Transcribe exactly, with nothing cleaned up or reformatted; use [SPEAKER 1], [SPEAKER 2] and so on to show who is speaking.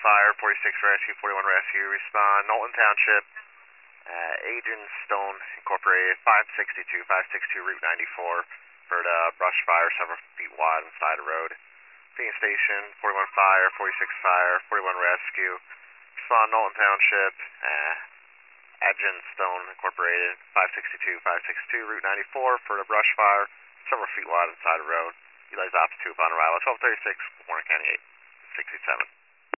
[SPEAKER 1] fire, forty-six rescue, forty-one rescue, respond, Knowlton Township, uh, Agent Stone Incorporated, five sixty-two, five sixty-two Route ninety-four for the brush fire several feet wide on the side of the road. Phoenix Station, forty-one fire, forty-six fire, forty-one rescue, respond, Knowlton Township, uh, Agent Stone Incorporated, five sixty-two, five sixty-two Route ninety-four for the brush fire several feet wide on the side of the road. Utilize Ops two upon arrival, twelve thirty-six, Warren County eight sixty-seven.